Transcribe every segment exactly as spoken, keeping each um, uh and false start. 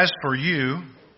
As for you,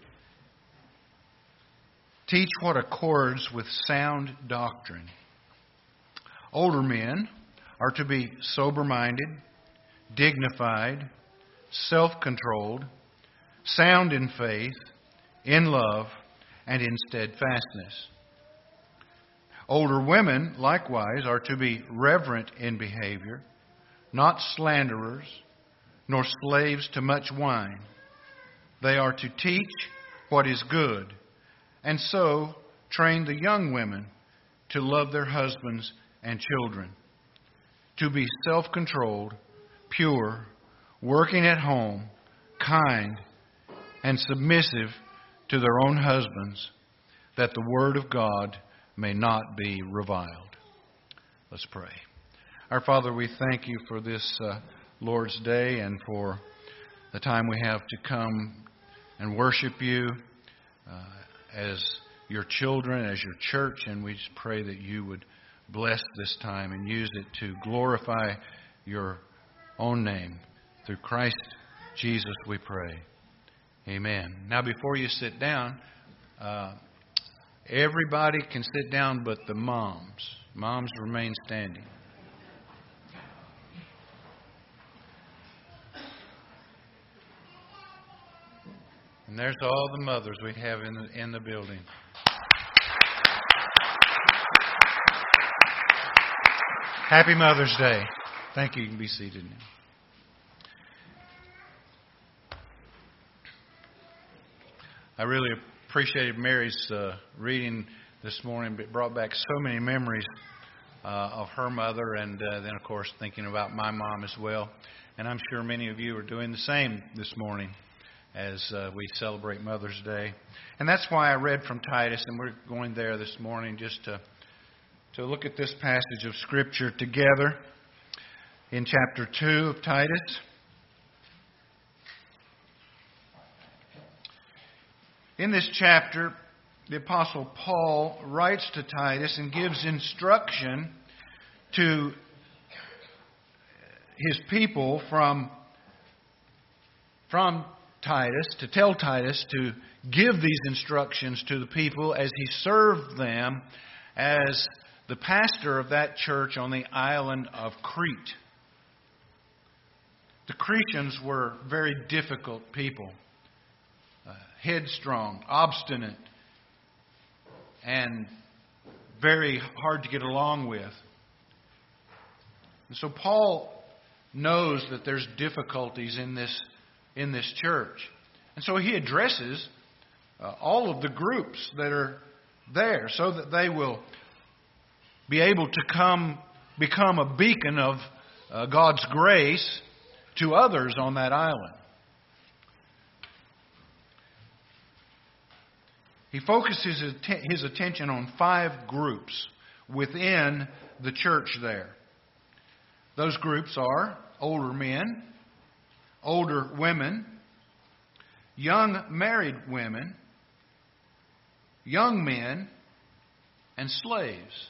teach what accords with sound doctrine. Older men are to be sober-minded, dignified, self-controlled, sound in faith, in love, and in steadfastness. Older women, likewise, are to be reverent in behavior, not slanderers, nor slaves to much wine. They are to teach what is good, and so train the young women to love their husbands and children, to be self-controlled, pure, working at home, kind, and submissive to their own husbands, that the word of God may not be reviled. Let's pray. Our Father, we thank you for this uh, Lord's Day and for the time we have to come and worship you uh, as your children, as your church, and we just pray that you would bless this time and use it to glorify your own name. Through Christ Jesus we pray. Amen. Now before you sit down, uh, everybody can sit down but the moms. Moms remain standing. And there's all the mothers we have in the, in the building. Happy Mother's Day. Thank you. You can be seated now. I really appreciated Mary's uh, reading this morning. It brought back so many memories uh, of her mother, and uh, then, of course, thinking about my mom as well. And I'm sure many of you are doing the same this morning as uh, we celebrate Mother's Day. And that's why I read from Titus, and we're going there this morning just to, to look at this passage of Scripture together in chapter two of Titus. In this chapter, the Apostle Paul writes to Titus and gives instruction to his people from, from Titus, to tell Titus to give these instructions to the people as he served them as the pastor of that church on the island of Crete. The Cretans were very difficult people, uh, headstrong, obstinate, and very hard to get along with. And so Paul knows that there's difficulties in this in this church. And so he addresses uh, all of the groups that are there so that they will be able to come become a beacon of uh, God's grace to others on that island. He focuses his, att- his attention on five groups within the church there. Those groups are older men, older women, young married women, young men, and slaves.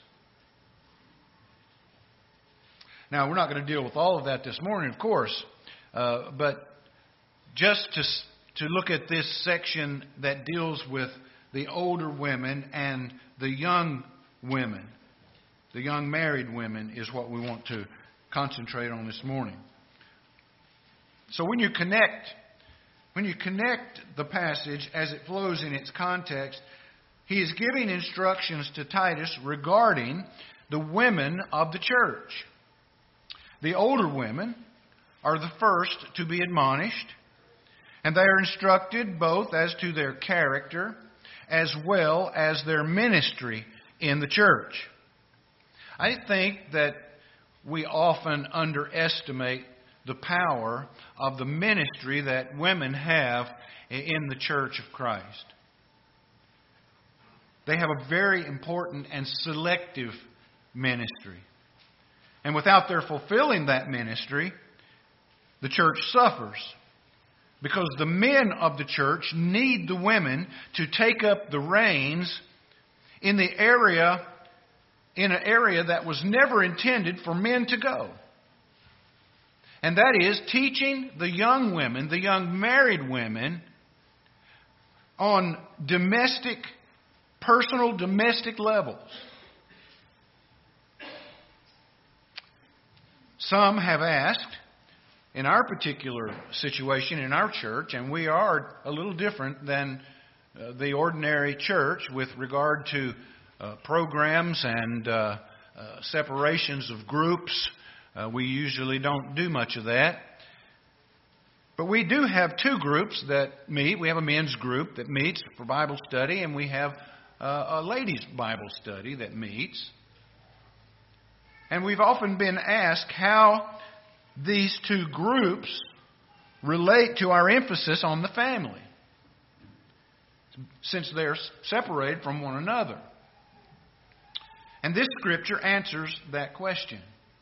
Now, we're not going to deal with all of that this morning, of course, uh, but just to, to look at this section that deals with the older women and the young women, the young married women, is what we want to concentrate on this morning. So when you connect, when you connect the passage as it flows in its context, he is giving instructions to Titus regarding the women of the church. The older women are the first to be admonished, and they are instructed both as to their character as well as their ministry in the church. I think that we often underestimate the power of the ministry that women have in the church of Christ. They have a very important and selective ministry. And without their fulfilling that ministry, the church suffers. Because the men of the church need the women to take up the reins in the area, in an area that was never intended for men to go. And that is teaching the young women, the young married women, on domestic, personal domestic levels. Some have asked, in our particular situation in our church, and we are a little different than uh, the ordinary church with regard to uh, programs and uh, uh, separations of groups. Uh, we usually don't do much of that. But we do have two groups that meet. We have a men's group that meets for Bible study, and we have uh, a ladies' Bible study that meets. And we've often been asked how these two groups relate to our emphasis on the family, since they're separated from one another. And this scripture answers that question.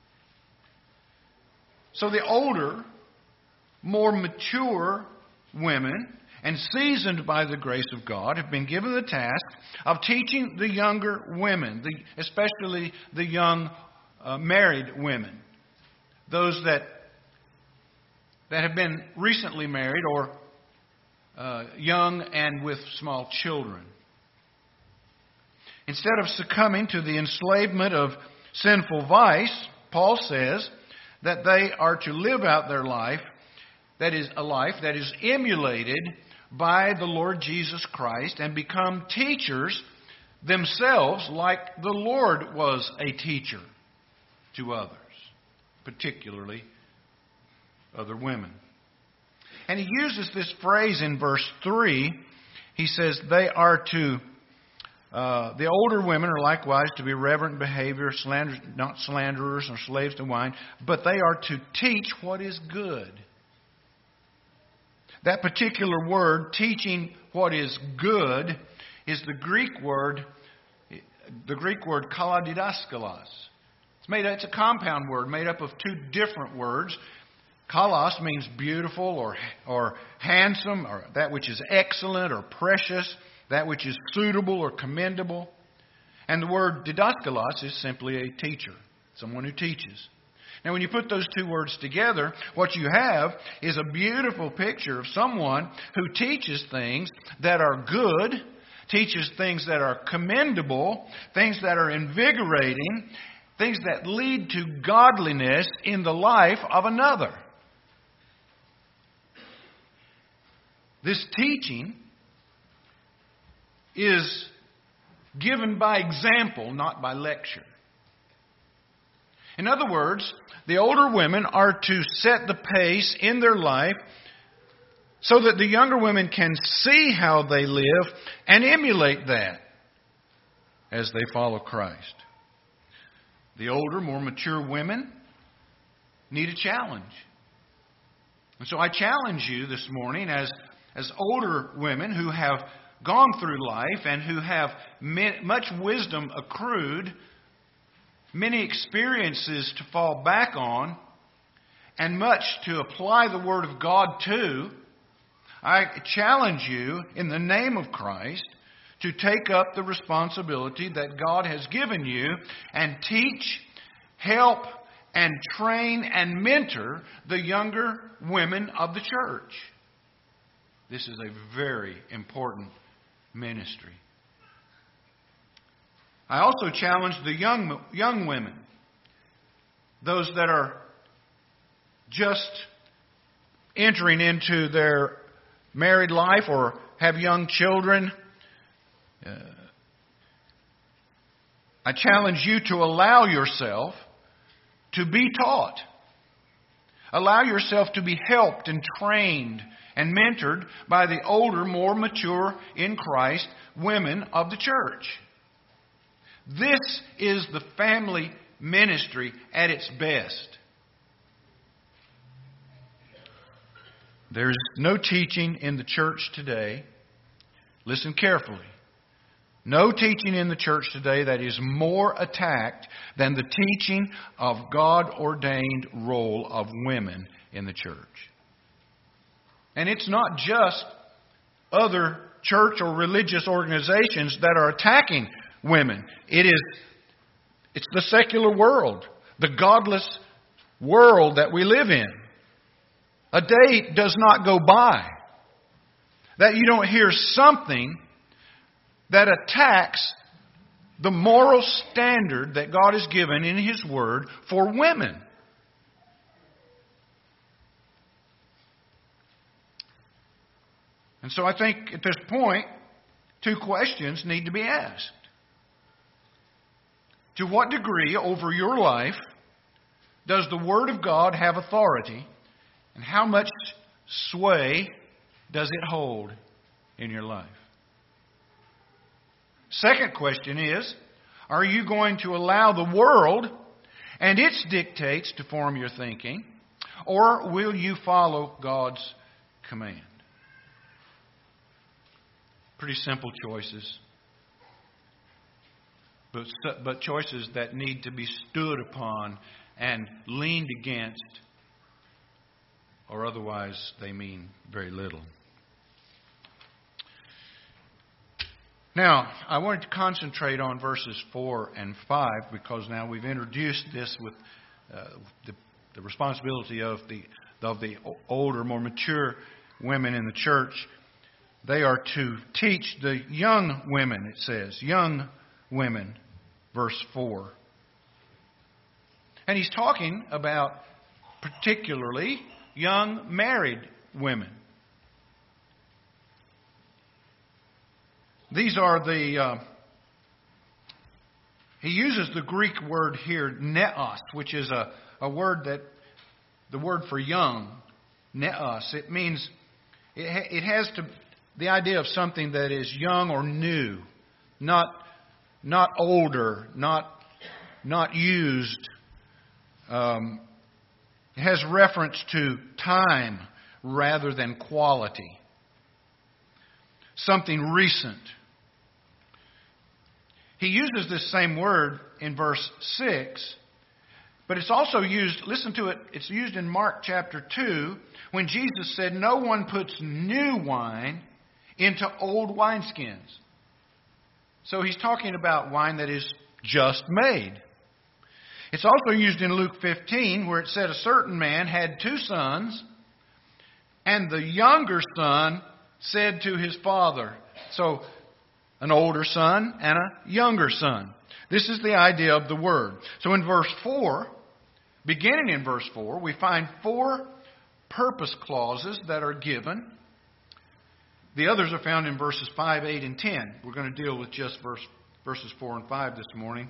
So the older, more mature women, and seasoned by the grace of God, have been given the task of teaching the younger women, the, especially the young uh, married women, those that that have been recently married or uh, young and with small children. Instead of succumbing to the enslavement of sinful vice, Paul says that they are to live out their life, that is a life that is emulated by the Lord Jesus Christ, and become teachers themselves like the Lord was a teacher to others, particularly other women. And he uses this phrase in verse three. He says they are to, uh, the older women are likewise to be reverent in behavior, slander, not slanderers or slaves to wine, but they are to teach what is good. That particular word, teaching what is good, is the Greek word, the Greek word kaladidaskalos. It's made. It's a compound word made up of two different words. Kalos means beautiful or or handsome, or that which is excellent or precious, that which is suitable or commendable. And the word didaskalos is simply a teacher, someone who teaches. Now, when you put those two words together, what you have is a beautiful picture of someone who teaches things that are good, teaches things that are commendable, things that are invigorating, things that lead to godliness in the life of another. This teaching is given by example, not by lecture. In other words, the older women are to set the pace in their life so that the younger women can see how they live and emulate that as they follow Christ. The older, more mature women need a challenge. And so I challenge you this morning as, as older women who have gone through life and who have much wisdom accrued, many experiences to fall back on, and much to apply the Word of God to, I challenge you in the name of Christ to take up the responsibility that God has given you and teach, help, and train and mentor the younger women of the church. This is a very important ministry. I also challenge the young young women, those that are just entering into their married life or have young children. Uh, I challenge you to allow yourself to be taught. Allow yourself to be helped and trained and mentored by the older, more mature in Christ women of the church. This is the family ministry at its best. There's no teaching in the church today. Listen carefully. No teaching in the church today that is more attacked than the teaching of God-ordained role of women in the church. And it's not just other church or religious organizations that are attacking women. It is, it's the secular world, the godless world that we live in. A day does not go by that you don't hear something that attacks the moral standard that God has given in His Word for women. And so I think at this point, two questions need to be asked. To what degree over your life does the Word of God have authority, and how much sway does it hold in your life? Second question is, are you going to allow the world and its dictates to form your thinking, or will you follow God's command? Pretty simple choices, but, but choices that need to be stood upon and leaned against, or otherwise they mean very little. Now, I wanted to concentrate on verses four and five because now we've introduced this with uh, the, the responsibility of the of the older, more mature women in the church. They are to teach the young women, it says, young women, verse four. And he's talking about particularly young married women. These are the, uh, he uses the Greek word here, neos, which is a, a word that, the word for young, neos. It means, it, ha, it has to, the idea of something that is young or new, not, not older, not, not used. Um, it has reference to time rather than quality. Something recent. He uses this same word in verse six, but it's also used, listen to it, it's used in Mark chapter two when Jesus said, "No one puts new wine into old wineskins." So he's talking about wine that is just made. It's also used in Luke fifteen where it said a certain man had two sons, and the younger son said to his father, so an older son and a younger son. This is the idea of the word. So in verse four, beginning in verse four, we find four purpose clauses that are given. The others are found in verses five, eight, and ten. We're going to deal with just verse, verses four and five this morning.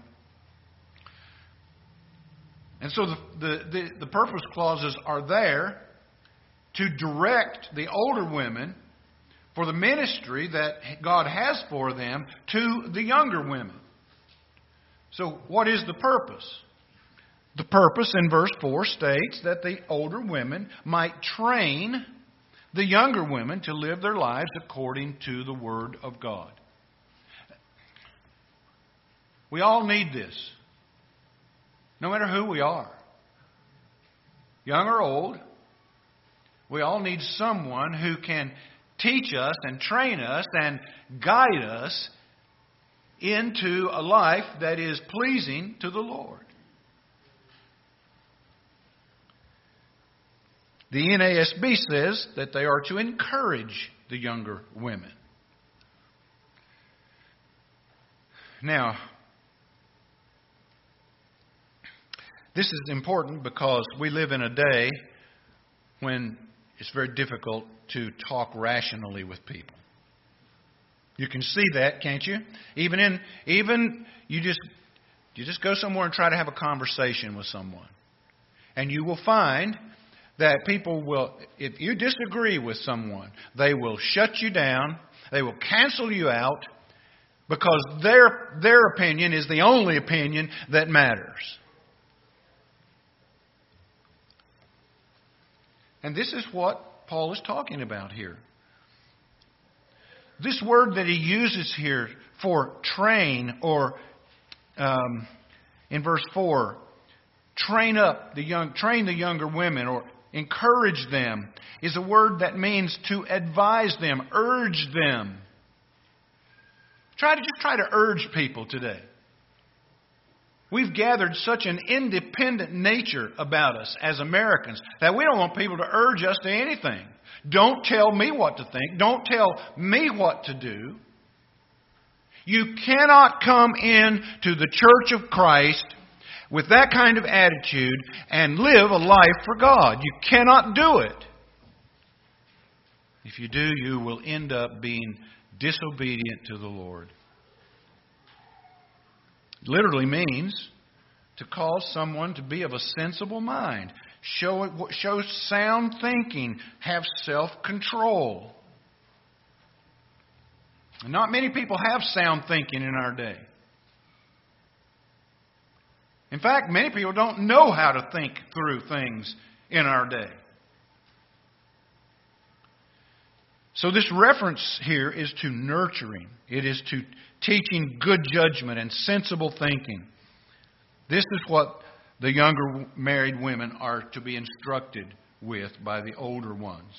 And so the, the, the, the purpose clauses are there to direct the older women for the ministry that God has for them to the younger women. So what is the purpose? The purpose in verse four states that the older women might train the younger women to live their lives according to the Word of God. We all need this. No matter who we are. Young or old. We all need someone who can teach us and train us and guide us into a life that is pleasing to the Lord. The N A S B says that they are to encourage the younger women. Now, this is important because we live in a day when it's very difficult to talk rationally with people. You can see that, can't you? Even in even you just you just go somewhere and try to have a conversation with someone. And you will find that people will, if you disagree with someone, they will shut you down, they will cancel you out because their their opinion is the only opinion that matters. And this is what Paul is talking about here. This word that he uses here for train, or um, in verse four, train up the young, train the younger women, or encourage them, is a word that means to advise them, urge them. Try to just try to urge people today. We've gathered such an independent nature about us as Americans that we don't want people to urge us to anything. Don't tell me what to think. Don't tell me what to do. You cannot come in to the church of Christ with that kind of attitude and live a life for God. You cannot do it. If you do, you will end up being disobedient to the Lord. It literally means to cause someone to be of a sensible mind, show it, show sound thinking, have self-control. Not many people have sound thinking in our day. In fact, many people don't know how to think through things in our day. So this reference here is to nurturing. It is to teaching good judgment and sensible thinking. This is what the younger married women are to be instructed with by the older ones.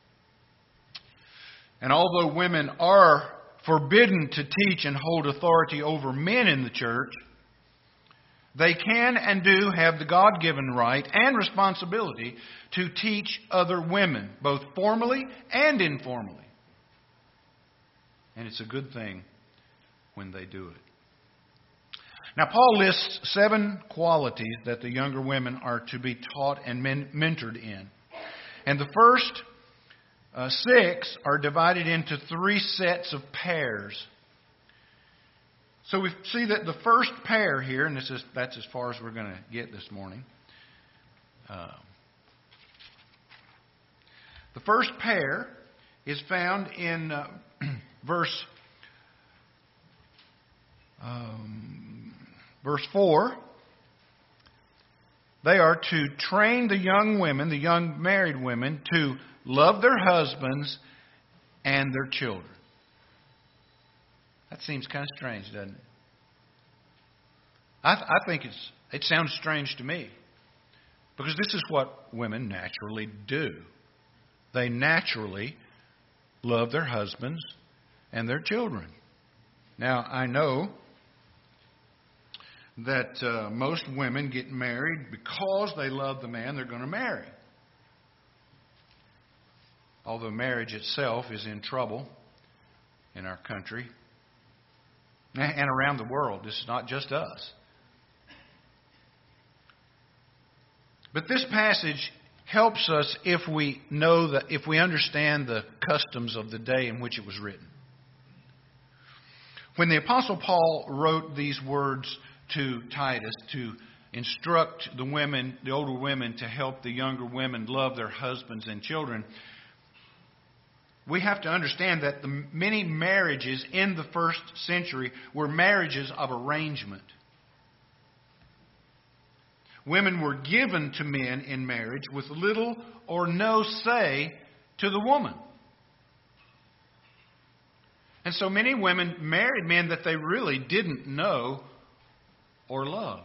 And although women are forbidden to teach and hold authority over men in the church, they can and do have the God-given right and responsibility to teach other women, both formally and informally. And it's a good thing when they do it. Now, Paul lists seven qualities that the younger women are to be taught and men- mentored in. And the first uh, six are divided into three sets of pairs. So we see that the first pair here, and this is that's as far as we're going to get this morning. Uh, the first pair is found in uh, verse um, verse four. They are to train the young women, the young married women, to love their husbands and their children. That seems kind of strange, doesn't it? I, th- I think it's it sounds strange to me. Because this is what women naturally do. They naturally love their husbands and their children. Now, I know that uh, most women get married because they love the man they're going to marry. Although marriage itself is in trouble in our country and around the world. This is not just us. But this passage helps us if we know that, if we understand the customs of the day in which it was written. When the Apostle Paul wrote these words to Titus to instruct the women, the older women, to help the younger women love their husbands and children, we have to understand that the many marriages in the first century were marriages of arrangement. Women were given to men in marriage with little or no say to the woman. And so many women married men that they really didn't know or love.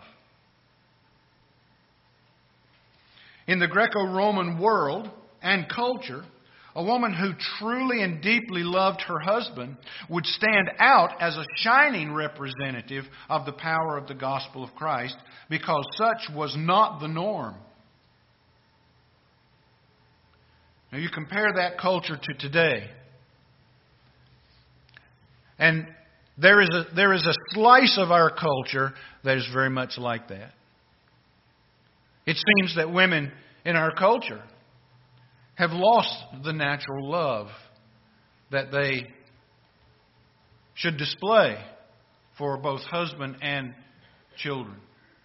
In the Greco-Roman world and culture, a woman who truly and deeply loved her husband would stand out as a shining representative of the power of the gospel of Christ, because such was not the norm. Now you compare that culture to today, and there is a, there is a slice of our culture that is very much like that. It seems that women in our culture have lost the natural love that they should display for both husband and children.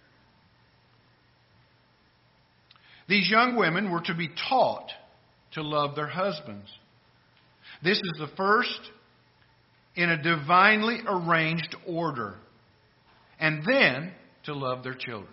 These young women were to be taught to love their husbands. This is the first in a divinely arranged order. And then to love their children.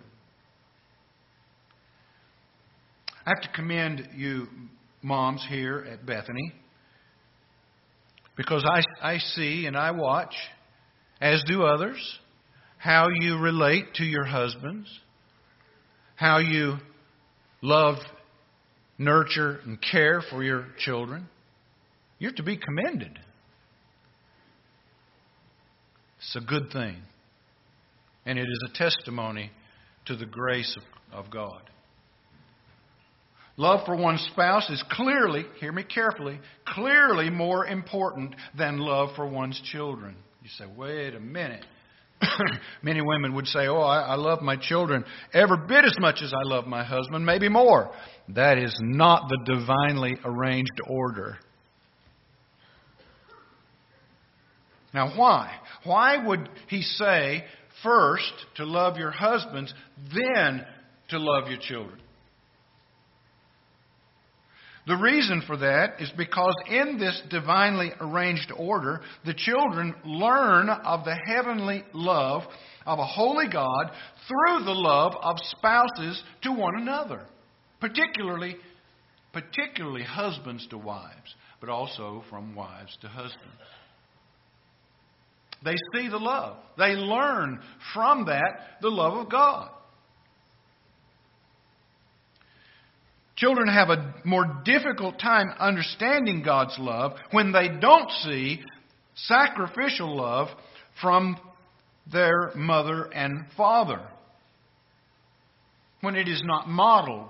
I have to commend you moms here at Bethany, because I, I see and I watch, as do others, how you relate to your husbands, how you love, nurture, and care for your children. You're to be commended. It's a good thing. And it is a testimony to the grace of, of God. Love for one's spouse is clearly, hear me carefully, clearly more important than love for one's children. You say, wait a minute. Many women would say, oh, I, I love my children every bit as much as I love my husband, maybe more. That is not the divinely arranged order. Now, why? Why would he say first to love your husbands, then to love your children? The reason for that is because in this divinely arranged order, the children learn of the heavenly love of a holy God through the love of spouses to one another. Particularly, particularly husbands to wives, but also from wives to husbands. They see the love. They learn from that the love of God. Children have a more difficult time understanding God's love when they don't see sacrificial love from their mother and father. When it is not modeled.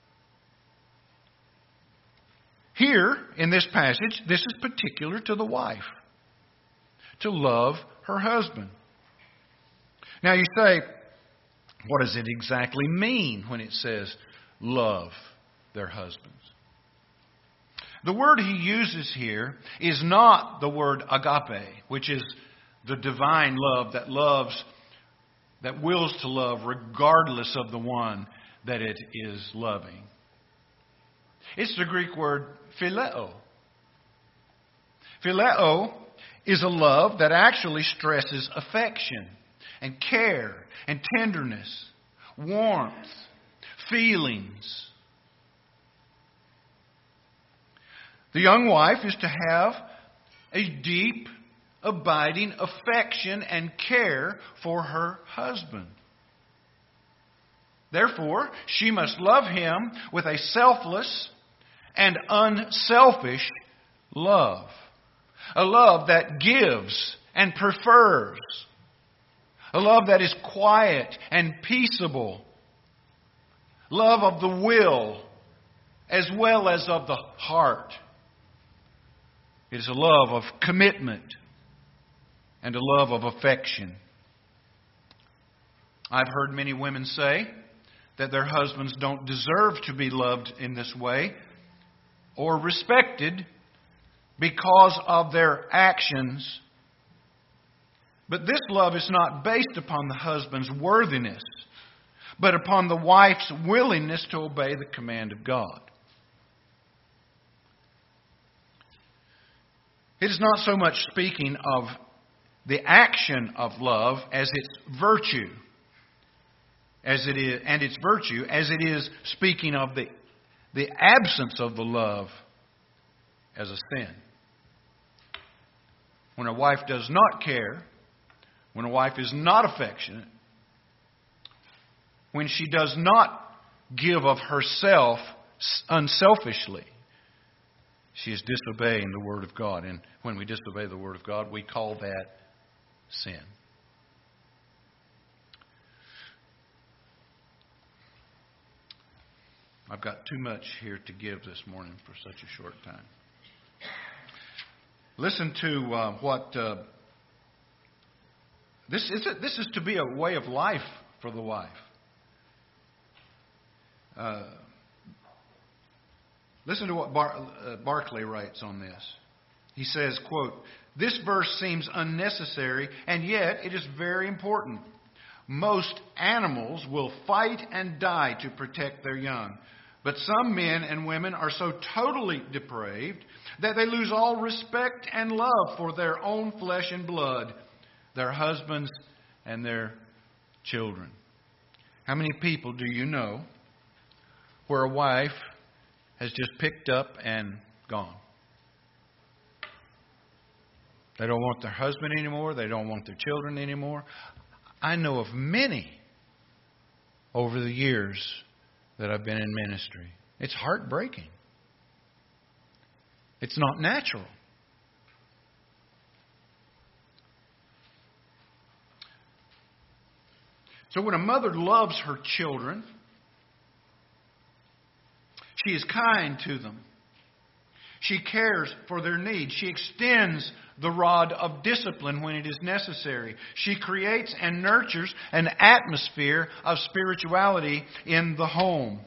Here, in this passage, this is particular to the wife. To love her husband. Now you say, what does it exactly mean when it says love their husbands? The word he uses here is not the word agape, which is the divine love that loves, that wills to love regardless of the one that it is loving. It's the Greek word phileo. Phileo is a love that actually stresses affection and care and tenderness, warmth, feelings. The young wife is to have a deep, abiding affection and care for her husband. Therefore, she must love him with a selfless and unselfish love. A love that gives and prefers. A love that is quiet and peaceable. Love of the will as well as of the heart. It is a love of commitment and a love of affection. I've heard many women say that their husbands don't deserve to be loved in this way or respected because of their actions. But this love is not based upon the husband's worthiness, but upon the wife's willingness to obey the command of God. It is not so much speaking of the action of love as its virtue, as it is, and its virtue as it is speaking of the, the absence of the love as a sin. When a wife does not care, when a wife is not affectionate, when she does not give of herself unselfishly, she is disobeying the Word of God. And when we disobey the Word of God, we call that sin. I've got too much here to give this morning for such a short time. Listen to uh, what... Uh, this, is a, this is to be a way of life for the wife. Uh, listen to what Bar, uh, Barclay writes on this. He says, quote, "This verse seems unnecessary, and yet it is very important. Most animals will fight and die to protect their young. But some men and women are so totally depraved that they lose all respect and love for their own flesh and blood, their husbands and their children." How many people do you know where a wife has just picked up and gone? They don't want their husband anymore. They don't want their children anymore. I know of many over the years that I've been in ministry. It's heartbreaking. It's not natural. So when a mother loves her children, she is kind to them. She cares for their needs. She extends the rod of discipline when it is necessary. She creates and nurtures an atmosphere of spirituality in the home.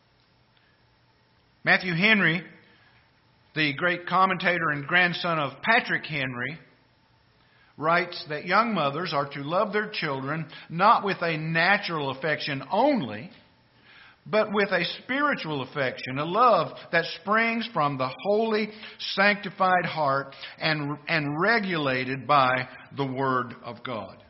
Matthew Henry, the great commentator and grandson of Patrick Henry, writes that young mothers are to love their children not with a natural affection only, but with a spiritual affection, a love that springs from the holy, sanctified heart and, and regulated by the Word of God.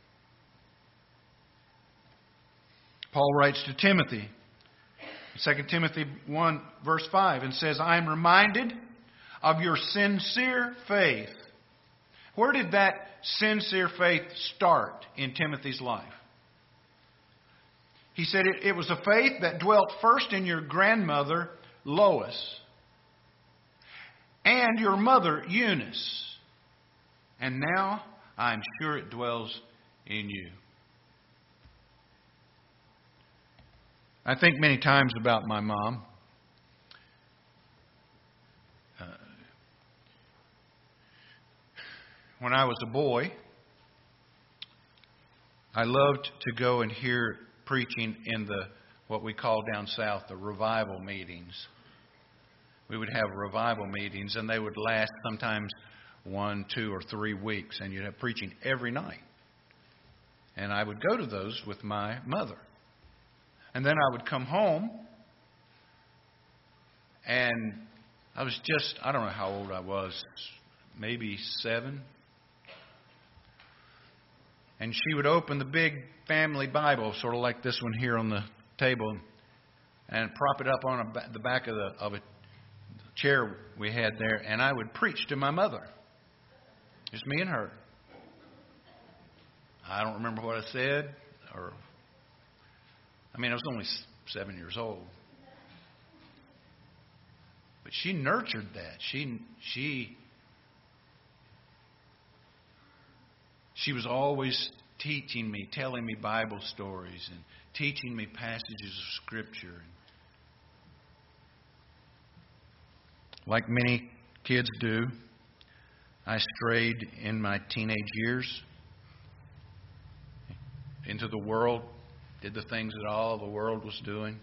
Paul writes to Timothy, Second Timothy one, verse five, and says, I am reminded of your sincere faith. Where did that sincere faith start in Timothy's life? He said it, it was a faith that dwelt first in your grandmother, Lois, and your mother, Eunice. And now I'm sure it dwells in you. I think many times about my mom. Uh, when I was a boy, I loved to go and hear preaching in the what we call down south the revival meetings. We would have revival meetings, and they would last sometimes one, two, or three weeks, and you'd have preaching every night. And I would go to those with my mother. And then I would come home, and I was just, I don't know how old I was, maybe seven. And she would open the big family Bible, sort of like this one here on the table, and prop it up on a, the back of, the, of a chair we had there, and I would preach to my mother. Just me and her. I don't remember what I said, or, I mean, I was only seven years old. But she nurtured that. She, she, she was always teaching me, telling me Bible stories, and teaching me passages of Scripture. Like many kids do, I strayed in my teenage years into the world, did the things that all the world was doing.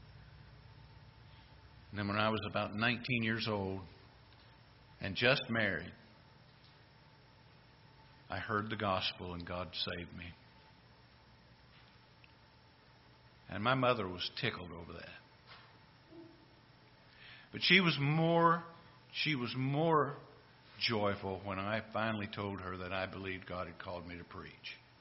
And then when I was about nineteen years old and just married, I heard the gospel and God saved me. And my mother was tickled over that. But she was more, she was more joyful when I finally told her that I believed God had called me to preach.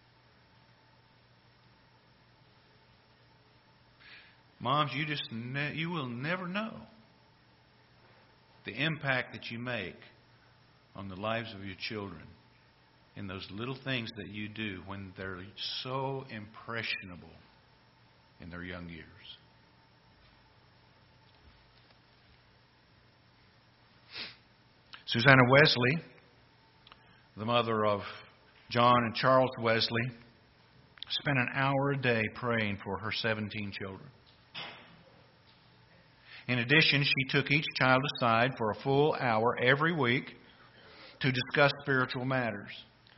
Moms, you just ne- you will never know the impact that you make on the lives of your children in those little things that you do when they're so impressionable in their young years. Susanna Wesley, the mother of John and Charles Wesley, spent an hour a day praying for her seventeen children. In addition, she took each child aside for a full hour every week to discuss spiritual matters.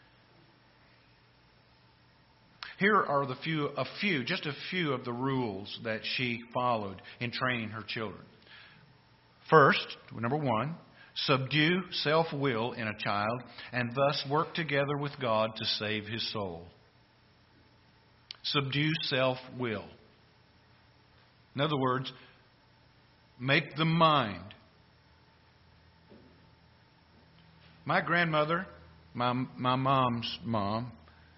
Here are the few, a few, just a few of the rules that she followed in training her children. First, number one, subdue self-will in a child and thus work together with God to save his soul. Subdue self-will. In other words, make them mind. My grandmother, my my mom's mom,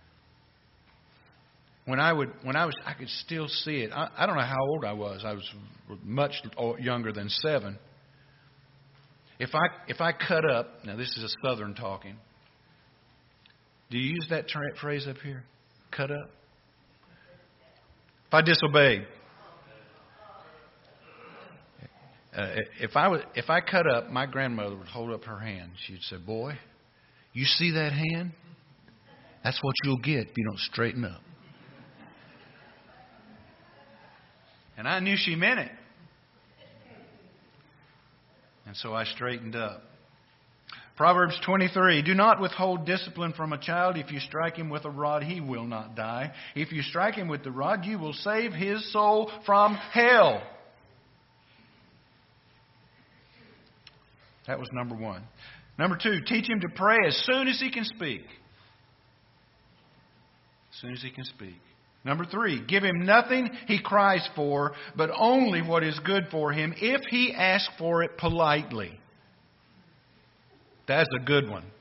when I would when I was I could still see it. I, I don't know how old I was. I was much younger than seven. If I if I cut up, now this is a Southern talking. Do you use that tra- phrase up here? Cut up. If I disobeyed. Uh, if I was, if I cut up, my grandmother would hold up her hand. She'd say, "Boy, you see that hand? That's what you'll get if you don't straighten up." And I knew she meant it. And so I straightened up. Proverbs twenty-three, do not withhold discipline from a child. If you strike him with a rod, he will not die. If you strike him with the rod, you will save his soul from hell. That was number one. Number two, teach him to pray as soon as he can speak. As soon as he can speak. Number three, give him nothing he cries for, but only what is good for him if he asks for it politely. That's a good one.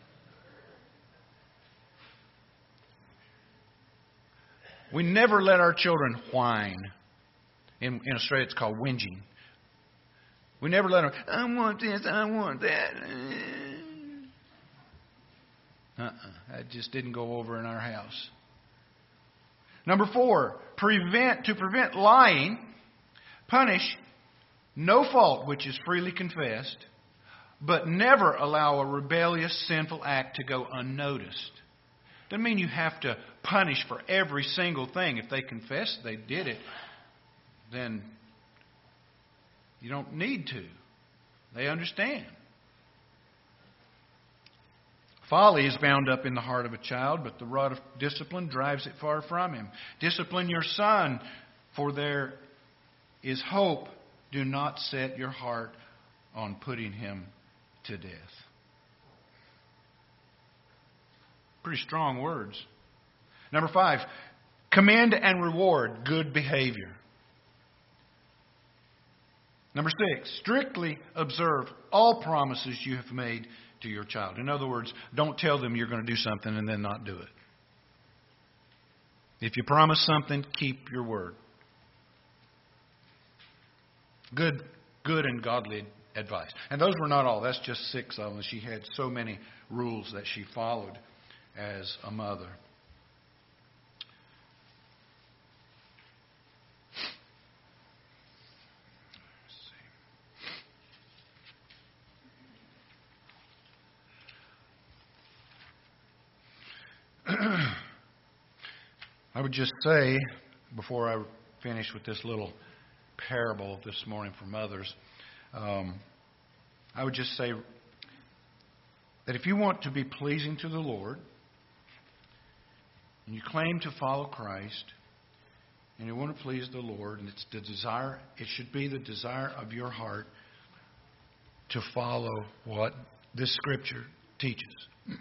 We never let our children whine. In, in Australia, it's called whinging. We never let them, I want this, I want that. Uh-uh. That just didn't go over in our house. Number four, prevent to prevent lying, punish no fault which is freely confessed, but never allow a rebellious, sinful act to go unnoticed. Doesn't mean you have to punish for every single thing. If they confess they did it, then you don't need to. They understand. Folly is bound up in the heart of a child, but the rod of discipline drives it far from him. Discipline your son, for there is hope. Do not set your heart on putting him to death. Pretty strong words. Number five, commend and reward good behavior. Number six, strictly observe all promises you have made to your child. In other words, don't tell them you're going to do something and then not do it. If you promise something, keep your word. Good, good and godly advice. And those were not all. That's just six of them. She had so many rules that she followed as a mother. I would just say, before I finish with this little parable this morning for mothers, um, I would just say that if you want to be pleasing to the Lord, and you claim to follow Christ, and you want to please the Lord, and it's the desire, it should be the desire of your heart to follow what this Scripture teaches.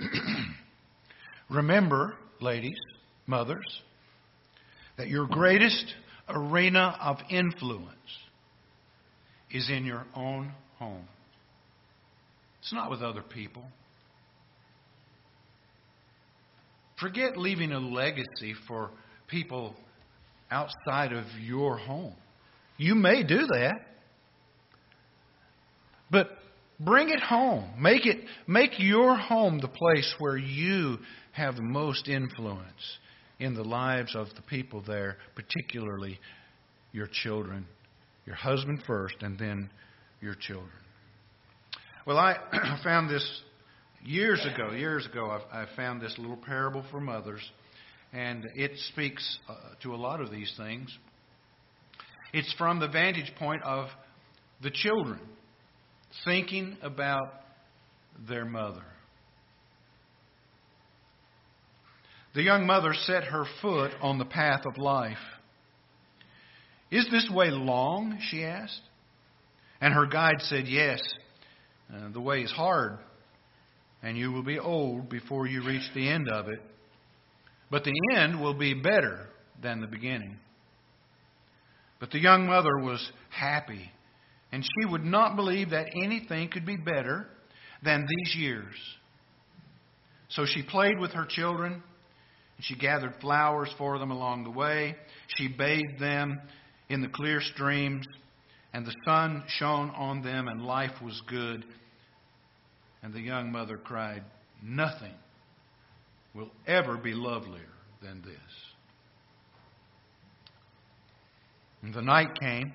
Remember, ladies, mothers, that your greatest arena of influence is in your own home. It's not with other people. Forget leaving a legacy for people outside of your home. You may do that. But bring it home. Make it make your home the place where you have the most influence in the lives of the people there, particularly your children. Your husband first, and then your children. Well, I found this years ago. Years ago, I, I found this little parable for mothers, and it speaks uh, to a lot of these things. It's from the vantage point of the children thinking about their mother. The young mother set her foot on the path of life. Is this way long? She asked. And her guide said, yes, uh, the way is hard, and you will be old before you reach the end of it. But the end will be better than the beginning. But the young mother was happy, and she would not believe that anything could be better than these years. So she played with her children, and she gathered flowers for them along the way. She bathed them in the clear streams, and the sun shone on them, and life was good. And the young mother cried, nothing will ever be lovelier than this. And the night came,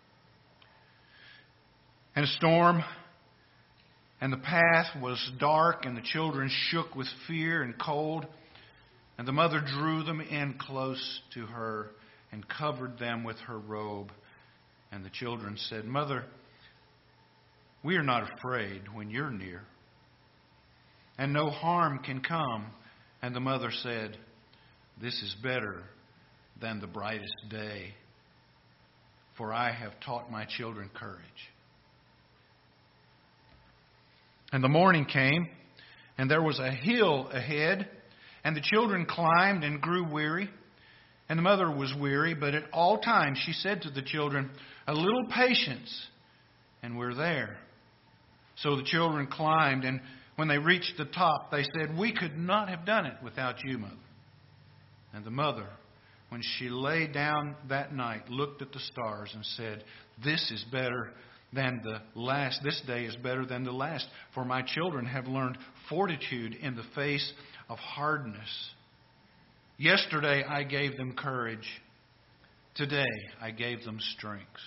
and a storm, and the path was dark, and the children shook with fear and cold. And the mother drew them in close to her and covered them with her robe. And the children said, "Mother, we are not afraid when you're near, and no harm can come." And the mother said, "This is better than the brightest day, for I have taught my children courage." And the morning came, and there was a hill ahead, and the children climbed and grew weary. And the mother was weary, but at all times she said to the children, "A little patience, and we're there." So the children climbed, and when they reached the top, they said, "We could not have done it without you, Mother." And the mother, when she lay down that night, looked at the stars and said, "This is better than the last. This day is better than the last, for my children have learned fortitude in the face of hardness. Yesterday I gave them courage. Today I gave them strength."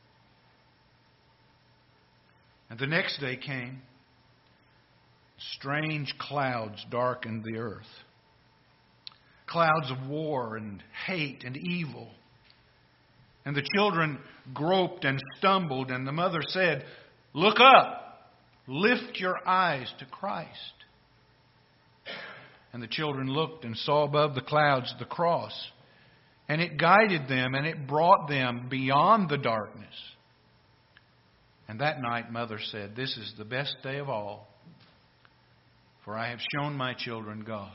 And the next day came. Strange clouds darkened the earth. Clouds of war and hate and evil. And the children groped and stumbled, and the mother said, "Look up, lift your eyes to Christ." And the children looked and saw above the clouds the cross, and it guided them, and it brought them beyond the darkness. And that night Mother said, "This is the best day of all, for I have shown my children God."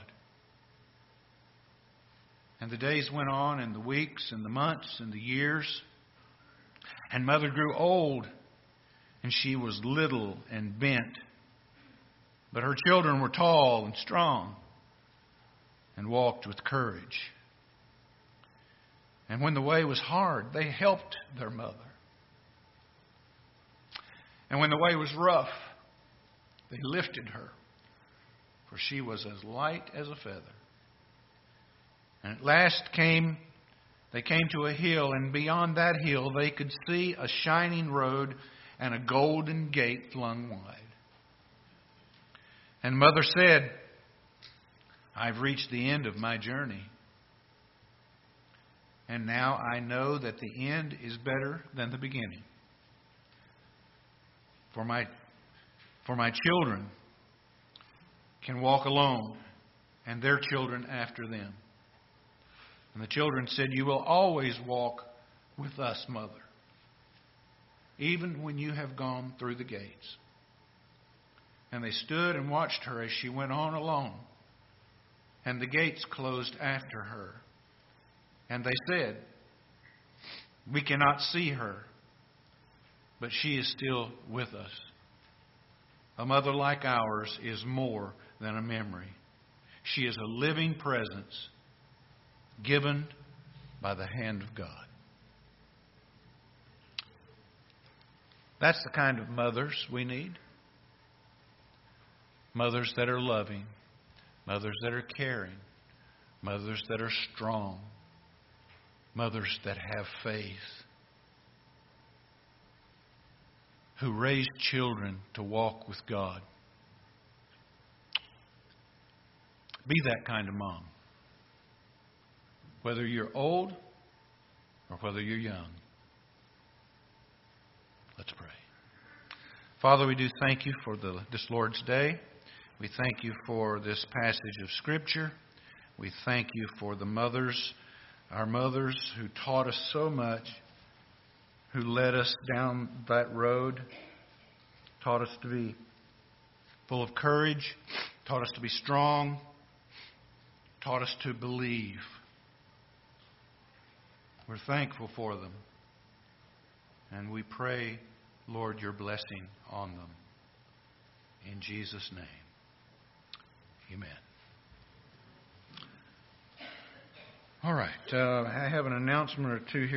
And the days went on, and the weeks, and the months, and the years. And Mother grew old, and she was little and bent. But her children were tall and strong, and walked with courage. And when the way was hard, they helped their mother. And when the way was rough, they lifted her, for she was as light as a feather. And at last came, they came to a hill, and beyond that hill they could see a shining road and a golden gate flung wide. And Mother said, "I've reached the end of my journey. And now I know that the end is better than the beginning. For my, for my children can walk alone, and their children after them." And the children said, "You will always walk with us, Mother, even when you have gone through the gates." And they stood and watched her as she went on alone. And the gates closed after her. And they said, "We cannot see her, but she is still with us." A mother like ours is more than a memory. She is a living presence given by the hand of God. That's the kind of mothers we need. Mothers that are loving. Mothers that are caring. Mothers that are strong. Mothers that have faith. Who raise children to walk with God. Be that kind of mom. Whether you're old or whether you're young. Let's pray. Father, we do thank you for the, this Lord's Day. We thank you for this passage of Scripture. We thank you for the mothers, our mothers who taught us so much, who led us down that road, taught us to be full of courage, taught us to be strong, taught us to believe. We're thankful for them. And we pray, Lord, your blessing on them. In Jesus' name. Amen. All right. Uh, I have an announcement or two here.